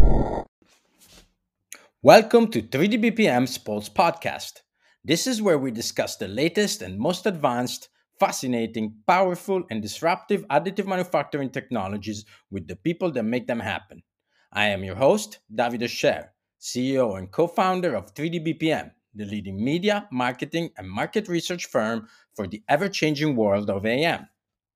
Welcome to 3D BPM's Pulse podcast. This is where we discuss the latest and most advanced, fascinating, powerful, and disruptive additive manufacturing technologies with the people that make them happen. I am your host, David Escher, CEO and co founder of 3D BPM, the leading media, marketing, and market research firm for the ever changing world of AM.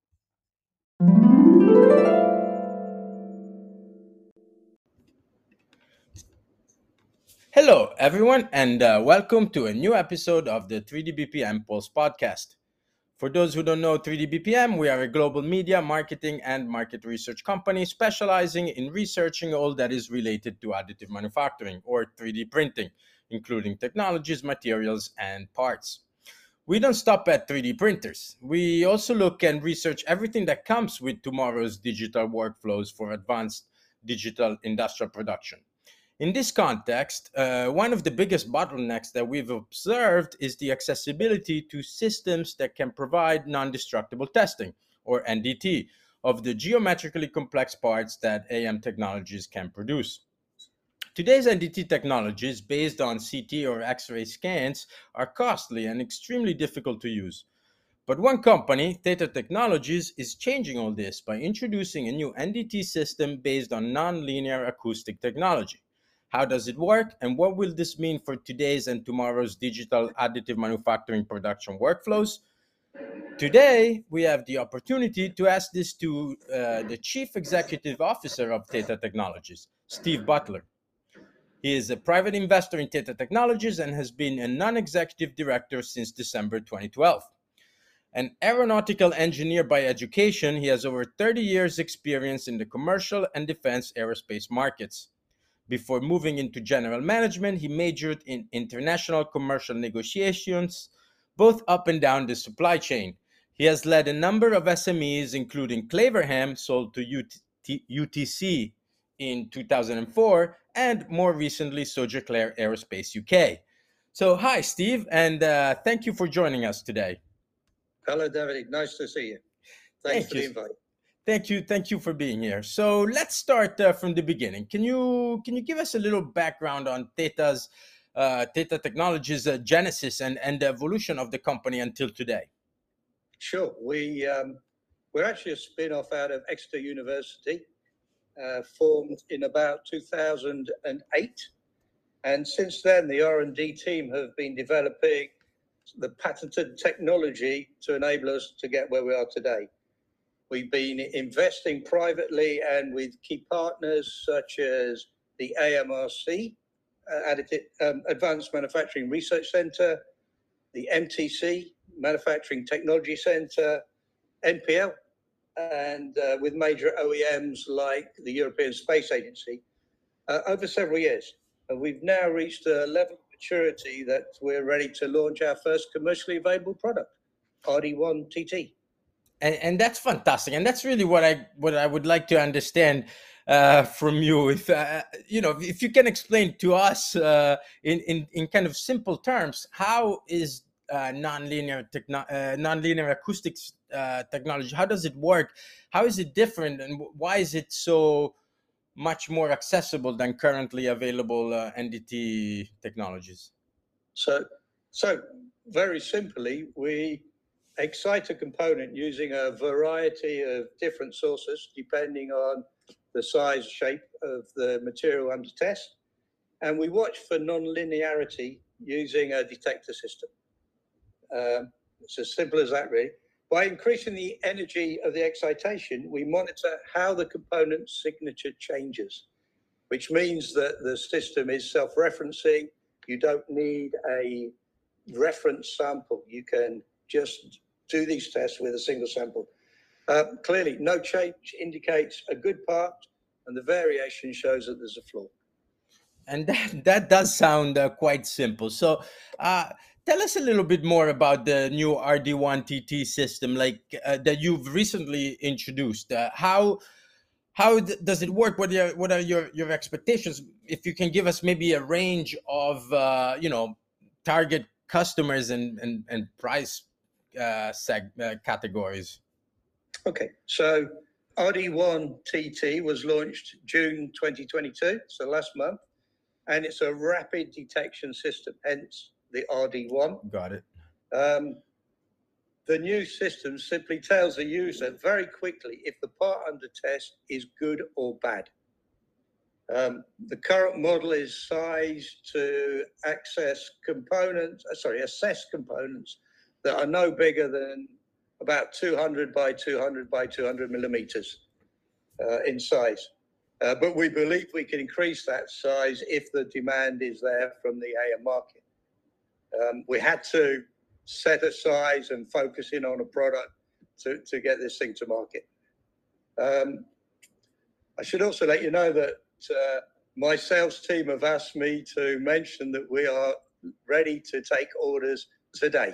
Hello, everyone, and welcome to a new episode of the 3D BPM Pulse podcast. For those who don't know 3D BPM, we are a global media, marketing, and market research company specializing in researching all that is related to additive manufacturing or 3D printing, including technologies, materials, and parts. We don't stop at 3D printers. We also look and research everything that comes with tomorrow's digital workflows for advanced digital industrial production. In this context, one of the biggest bottlenecks that we've observed is the accessibility to systems that can provide non destructible testing, or NDT, of the geometrically complex parts that AM technologies can produce. Today's NDT technologies, based on CT or X ray scans, are costly and extremely difficult to use. But one company, Theta Technologies, is changing all this by introducing a new NDT system based on nonlinear acoustic technology. How does it work, and what will this mean for today's and tomorrow's digital additive manufacturing production workflows? Today, we have the opportunity to ask this to the Chief Executive Officer of Theta Technologies, Steve Butler. He is a private investor in Theta Technologies and has been a non executive director since December 2012. An aeronautical engineer by education, he has over 30 years' experience in the commercial and defense aerospace markets. Before moving into general management, he majored in international commercial negotiations, both up and down the supply chain. He has led a number of SMEs, including Claverham, sold to UTC in 2004, and more recently, Sojeclair Aerospace UK. So, hi, Steve, and thank you for joining us today. Hello, David. Nice to see you. Thanks for the invite. Thank you for being here. So let's start from the beginning. Can you give us a little background on Theta Technologies genesis and the evolution of the company until today? Sure. We're actually a spin-off out of Exeter University, formed in about 2008, and since then the R&D team have been developing the patented technology to enable us to get where we are today. We've been investing privately and with key partners such as the AMRC, Advanced Manufacturing Research Center, the MTC, Manufacturing Technology Center, NPL, and with major OEMs like the European Space Agency over several years. And we've now reached a level of maturity that we're ready to launch our first commercially available product, RD1 TT. And that's fantastic, and that's really what I would like to understand from you. If you can explain to us in kind of simple terms, how is nonlinear acoustics technology? How does it work? How is it different, and why is it so much more accessible than currently available NDT technologies? So very simply, we excite a component using a variety of different sources depending on the size, shape of the material under test, and we watch for non-linearity using a detector system. It's as simple as that, really. By increasing the energy of the excitation, we monitor how the component's signature changes, which means that the system is self-referencing. You don't need a reference sample. You can just do these tests with a single sample. Clearly, no change indicates a good part, and the variation shows that there's a flaw. And that does sound quite simple. So tell us a little bit more about the new RD1 TT system, that you've recently introduced. Does it work? What are your expectations? If you can give us maybe a range of target customers and price categories. Okay, so RD1 TT was launched June 2022, so last month, and it's a rapid detection system, hence the RD1. Got it. The new system simply tells the user very quickly if the part under test is good or bad. The current model is sized to assess components that are no bigger than about 200 by 200 by 200 millimeters in size. But we believe we can increase that size if the demand is there from the AM market. We had to set a size and focus in on a product to get this thing to market. I should also let you know that my sales team have asked me to mention that we are ready to take orders today.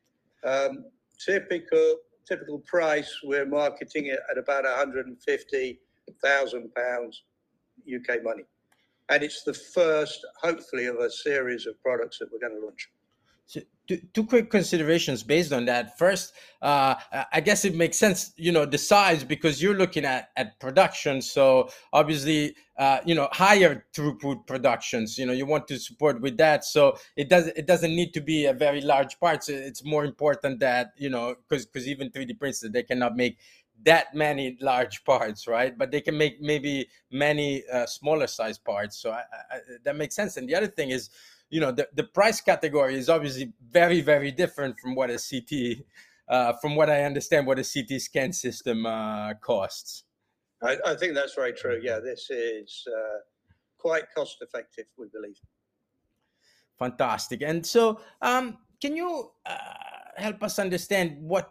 Typical price, we're marketing it at about £150,000 UK money. And it's the first, hopefully, of a series of products that we're going to launch. So two quick considerations based on that. First, I guess it makes sense, the size, because you're looking at production. So obviously, higher throughput productions, you want to support with that. So it doesn't need to be a very large part. So it's more important that, because even 3D printers, they cannot make that many large parts, right? But they can make maybe many smaller size parts. So that makes sense. And the other thing is, the price category is obviously very, very different from what a CT, from what I understand, what a CT scan system costs. I think that's very true. Yeah, this is quite cost effective, we believe. Fantastic. And so, can you help us understand what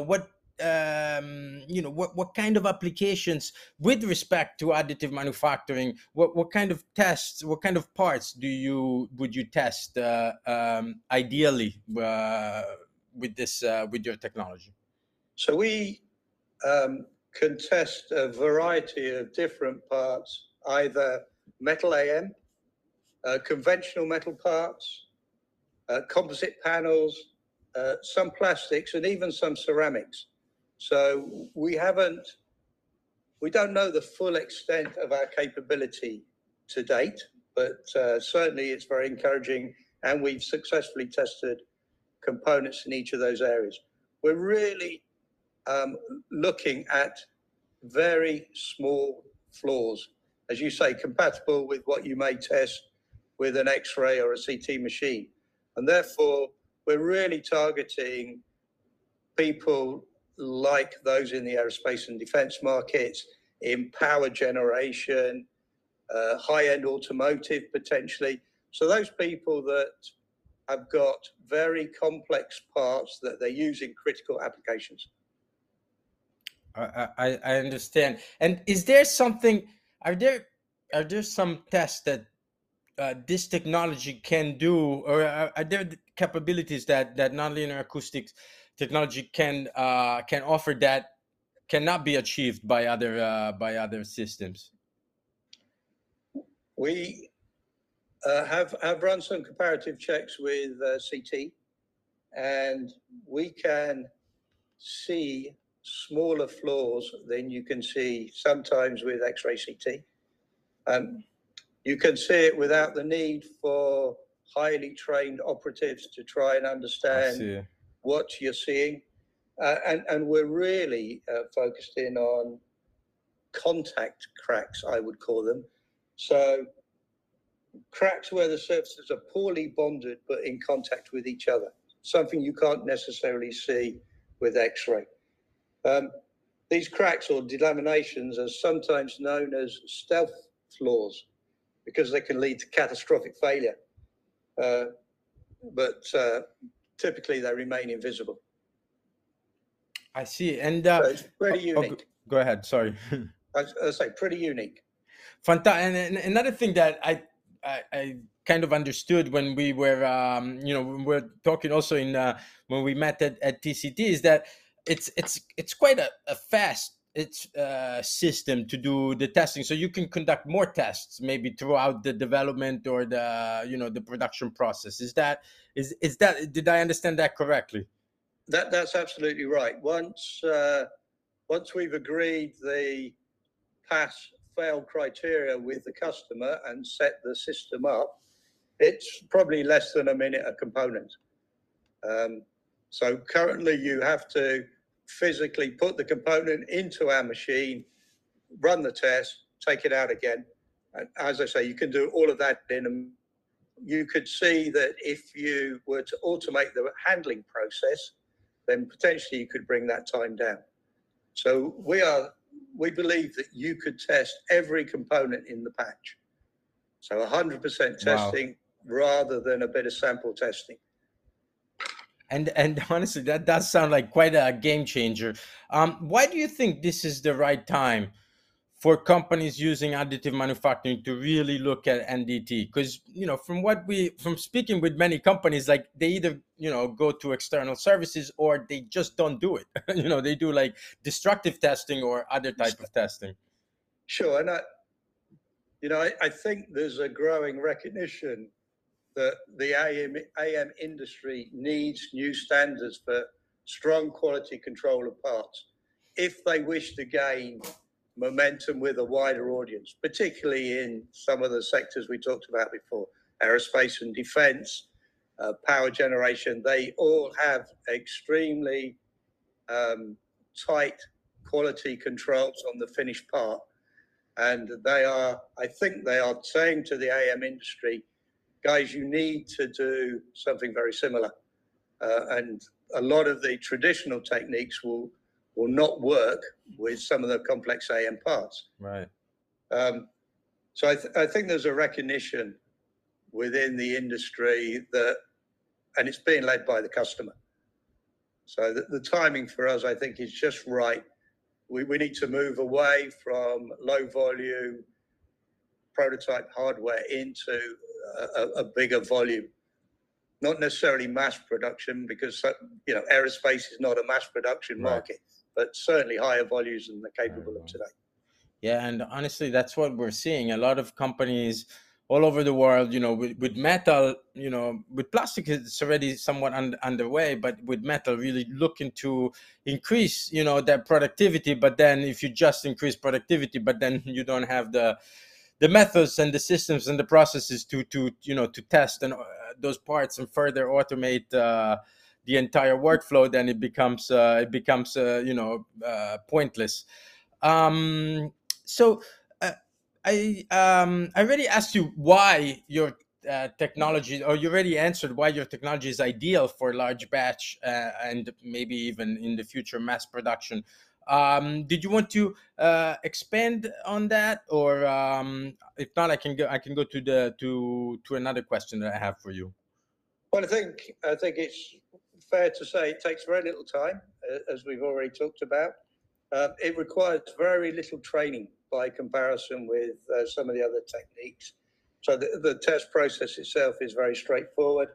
kind of applications with respect to additive manufacturing, what kind of tests, what kind of parts would you test ideally with your technology? So we can test a variety of different parts, either metal AM, conventional metal parts, composite panels, some plastics, and even some ceramics. So we don't know the full extent of our capability to date, but certainly it's very encouraging, and we've successfully tested components in each of those areas. We're really looking at very small flaws, as you say, compatible with what you may test with an X-ray or a CT machine. And therefore, we're really targeting people like those in the aerospace and defense markets, in power generation, high-end automotive potentially. So those people that have got very complex parts that they use in critical applications. I understand. And is there something? Are there some tests that this technology can do, or are there capabilities that nonlinear acoustics technology can offer that cannot be achieved by other systems? We have run some comparative checks with CT, and we can see smaller flaws than you can see sometimes with X-ray CT. You can see it without the need for highly trained operatives to try and understand what you're seeing. And we're really focused in on contact cracks, I would call them. So cracks where the surfaces are poorly bonded but in contact with each other, something you can't necessarily see with X-ray. These cracks or delaminations are sometimes known as stealth flaws, because they can lead to catastrophic failure. But typically they remain invisible. I see. And so it's pretty unique. Go ahead. Sorry. I say pretty unique. Fantastic. And another thing that I kind of understood when we were, when we were talking also when we met at TCT, is that it's quite a fast system to do the testing, so you can conduct more tests maybe throughout the development or the production process. Is that did I understand that correctly? That's absolutely right. Once once we've agreed the pass-fail criteria with the customer and set the system up, it's probably less than a minute a component. So currently you have to physically put the component into our machine, run the test, take it out again. And as I say, you can do all of that you could see that if you were to automate the handling process, then potentially you could bring that time down. So we believe that you could test every component in the patch. So 100% testing rather than a bit of sample testing. And honestly, that does sound like quite a game changer. Why do you think this is the right time for companies using additive manufacturing to really look at NDT? Because from speaking with many companies, like they either go to external services or they just don't do it. They do like destructive testing or other type of testing. Sure, and I think there's a growing recognition that the AM industry needs new standards for strong quality control of parts if they wish to gain momentum with a wider audience, particularly in some of the sectors we talked about before, aerospace and defense, power generation. They all have extremely tight quality controls on the finished part. And I think they are saying to the AM industry, guys, you need to do something very similar. And a lot of the traditional techniques will not work with some of the complex AM parts. Right. So I think there's a recognition within the industry and it's being led by the customer. So the timing for us, I think, is just right. We need to move away from low volume prototype hardware into a bigger volume, not necessarily mass production, because aerospace is not a mass production market, but certainly higher volumes than they're capable of today. Yeah, and honestly, that's what we're seeing. A lot of companies all over the world, with metal, with plastic, it's already somewhat underway, but with metal, really looking to increase, their productivity. But then, if you just increase productivity, but then you don't have the methods and the systems and the processes to test and those parts and further automate the entire workflow, then it becomes pointless. So I already asked you why your technology, or you already answered why your technology is ideal for large batch and maybe even in the future mass production. Did you want to expand on that, or if not, I can go to another question that I have for you. Well, I think it's fair to say it takes very little time, as we've already talked about. It requires very little training by comparison with some of the other techniques. So the test process itself is very straightforward.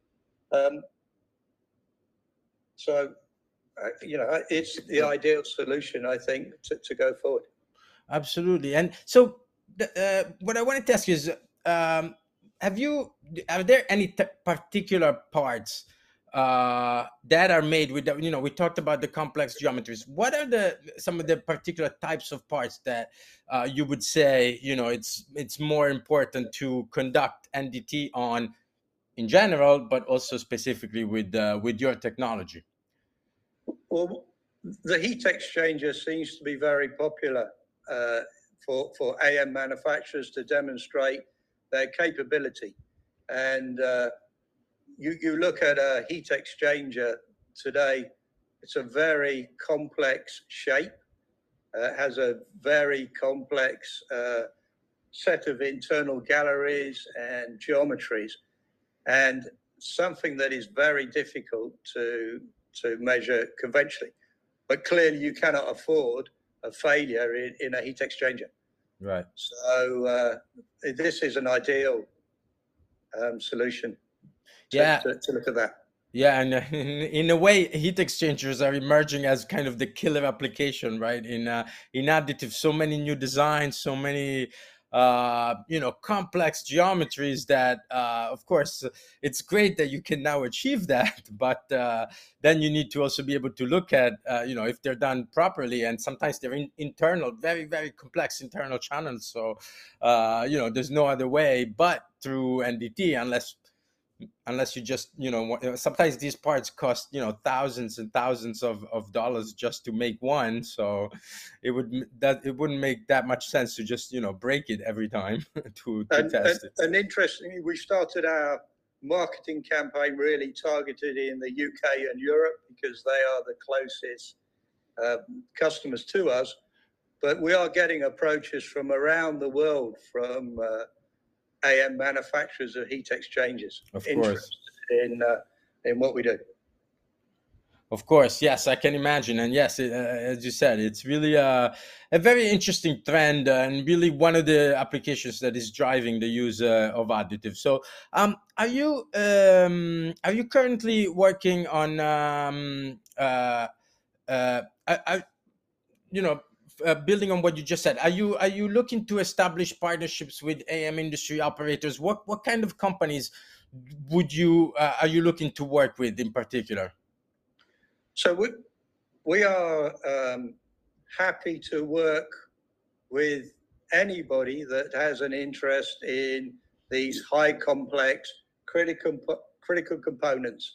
It's the ideal solution, I think, to go forward. Absolutely. And so what I wanted to ask you is, are there any particular parts that are made with we talked about the complex geometries. What are some of the particular types of parts that you would say it's more important to conduct NDT on in general, but also specifically with your technology? Well, the heat exchanger seems to be very popular for AM manufacturers to demonstrate their capability. And you look at a heat exchanger today, it's a very complex shape, has a very complex set of internal galleries and geometries, and something that is very difficult to measure conventionally. But clearly you cannot afford a failure in a heat exchanger. Right. So this is an ideal solution to look at that. Yeah, and in a way, heat exchangers are emerging as kind of the killer application, right? In additive, so many new designs, so many complex geometries that, of course, it's great that you can now achieve that, but then you need to also be able to look at, if they're done properly, and sometimes they're internal, very, very complex internal channels. So, there's no other way but through NDT, unless you just, sometimes these parts cost, thousands and thousands of dollars just to make one. So it wouldn't make that much sense to just, break it every time to test it. And interestingly, we started our marketing campaign really targeted in the UK and Europe because they are the closest customers to us. But we are getting approaches from around the world from AM manufacturers of heat exchangers, of interested course, in what we do. Of course, yes, I can imagine. And yes, as you said, it's really a very interesting trend, and really one of the applications that is driving the use of additives. So, are you currently working on building on what you just said? Are you looking to establish partnerships with AM industry operators? What kind of companies are you looking to work with in particular? So we are happy to work with anybody that has an interest in these high complex critical components.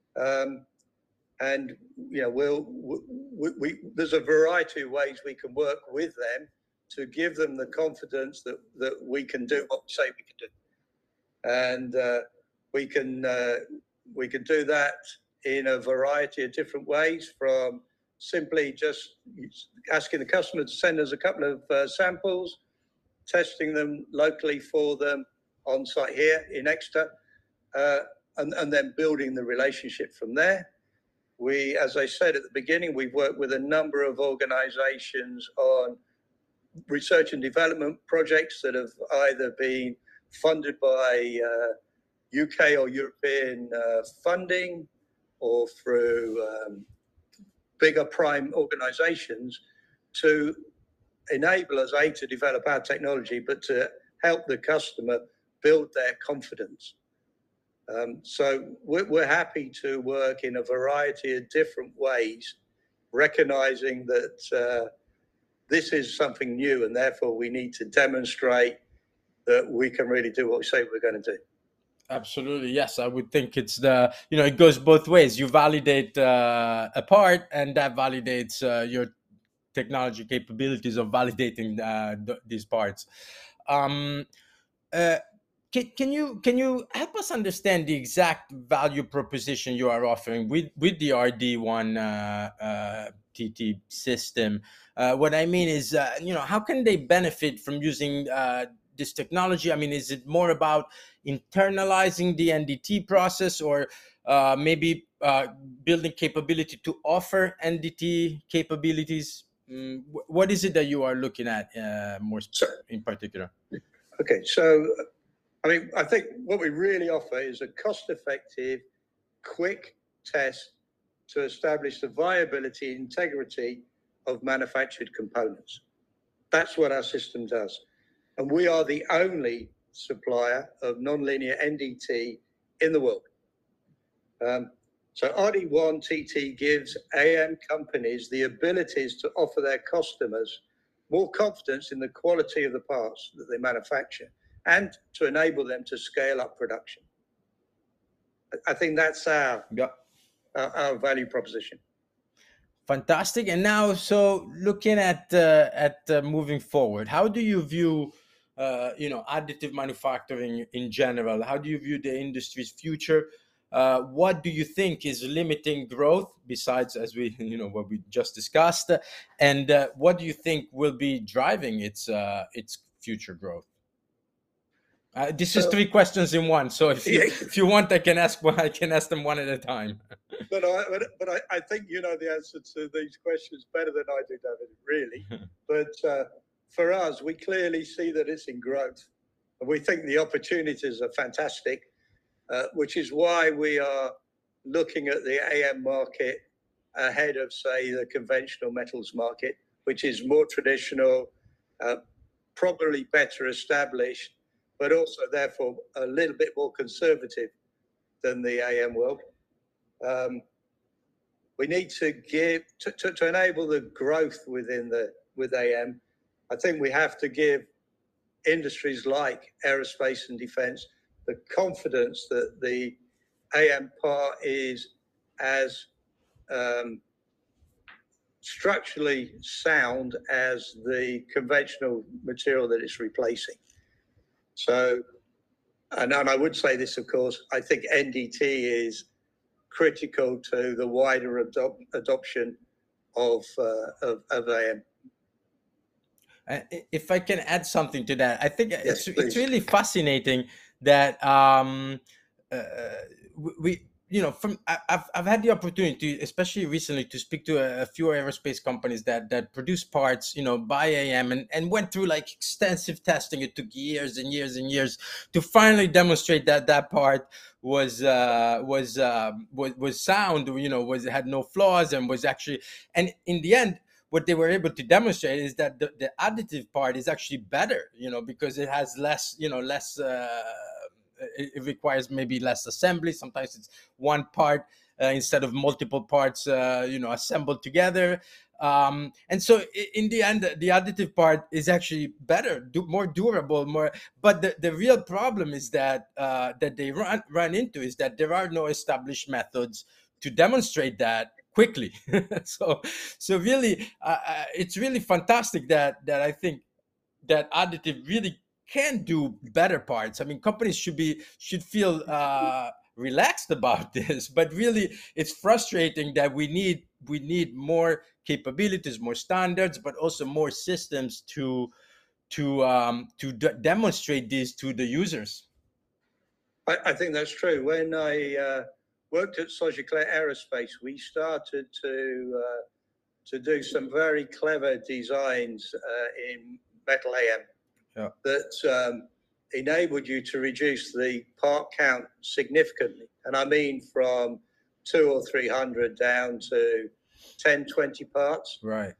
And there's a variety of ways we can work with them to give them the confidence that we can do what we say we can do, and we can do that in a variety of different ways, from simply just asking the customer to send us a couple of samples, testing them locally for them on site here in Exeter, and then building the relationship from there. We, as I said at the beginning, we've worked with a number of organizations on research and development projects that have either been funded by UK or European funding, or through bigger prime organizations, to enable us, to develop our technology, but to help the customer build their confidence. So we're happy to work in a variety of different ways, recognizing that this is something new, and therefore we need to demonstrate that we can really do what we say we're going to do. Absolutely, yes. I would think it's it goes both ways. You validate a part, and that validates your technology capabilities of validating these parts. Can you help us understand the exact value proposition you are offering with the RD1 TT system? What I mean is, how can they benefit from using this technology? I mean, is it more about internalizing the NDT process, or maybe building capability to offer NDT capabilities? What is it that you are looking at in particular? Okay, so I mean, I think what we really offer is a cost-effective, quick test to establish the viability, integrity of manufactured components. That's what our system does. And we are the only supplier of nonlinear NDT in the world. So RD1 TT gives AM companies the abilities to offer their customers more confidence in the quality of the parts that they manufacture, and to enable them to scale up production. I think that's our value proposition. Fantastic. And now, so looking at moving forward, how do you view additive manufacturing in general? How do you view the industry's future? What do you think is limiting growth, besides, as we what we just discussed, and what do you think will be driving its future growth? This is 3 questions in one. So if you want, I can ask them one at a time. But I think you know the answer to these questions better than I do, David, really. But for us, we clearly see that it's in growth, and we think the opportunities are fantastic, which is why we are looking at the AM market ahead of, say, the conventional metals market, which is more traditional, probably better established, but also therefore a little bit more conservative than the AM world. We need to give to enable the growth with AM. I think we have to give industries like aerospace and defense the confidence that the AM part is as structurally sound as the conventional material that it's replacing. So, and I would say this, of course, I think NDT is critical to the wider adoption of AM. If I can add something to that, I think Yes, it's really fascinating that we from I've had the opportunity, especially recently, to speak to a few aerospace companies that produce parts, by AM, and went through like extensive testing. It took years and years and years to finally demonstrate that part was sound, had no flaws, and was actually, and in the end, what they were able to demonstrate is that the additive part is actually better, because it has less, less. It requires maybe less assembly. Sometimes it's one part instead of multiple parts, assembled together. And so in the end, the additive part is actually better, more durable, more. But the real problem is that that they run into is that there are no established methods to demonstrate that quickly. so really, it's really fantastic that I think that additive really can do better parts. I mean, companies should feel relaxed about this, but really, it's frustrating that we need more capabilities, more standards, but also more systems to demonstrate these to the users. I think that's true. When I worked at Sogeclair Aerospace, we started to do some very clever designs in metal AM that enabled you to reduce the part count significantly. And I mean from 200 or 300 down to 10, 20 parts. Right.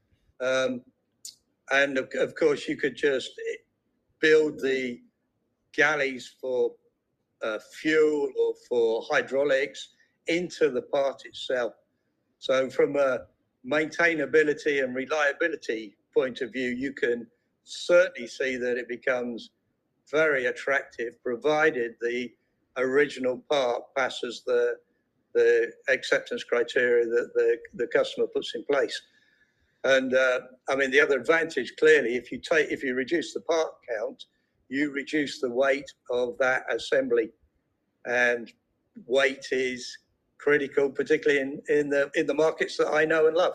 And of course, you could just build the galleys for fuel or for hydraulics into the part itself. So from a maintainability and reliability point of view, you can certainly see that it becomes very attractive, provided the original part passes the acceptance criteria that the customer puts in place. And I mean, the other advantage, clearly, if you reduce the part count, you reduce the weight of that assembly, and weight is critical, particularly in the markets that I know and love.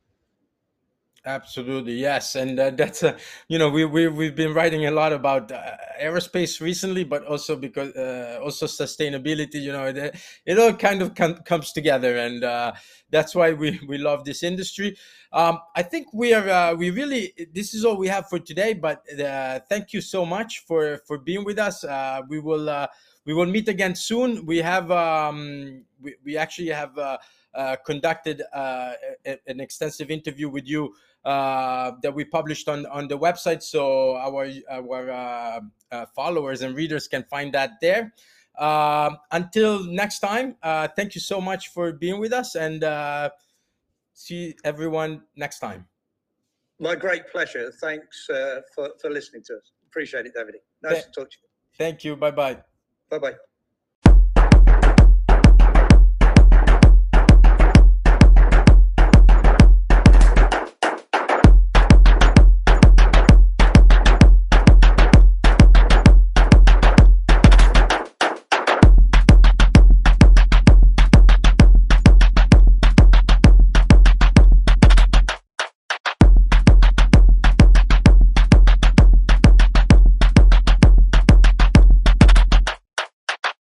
Absolutely, yes, and that's we've been writing a lot about aerospace recently, but also because also sustainability. It all kind of comes together, and that's why we love this industry. I think we really, this is all we have for today. But thank you so much for being with us. We will meet again soon. We have we actually have conducted an extensive interview with you that we published on the website, so our followers and readers can find that there. Until next time, thank you so much for being with us, and see everyone next time. My great pleasure. Thanks for listening to us. Appreciate it, David. Nice to talk to you. Thank you. Bye-bye. Bye-bye.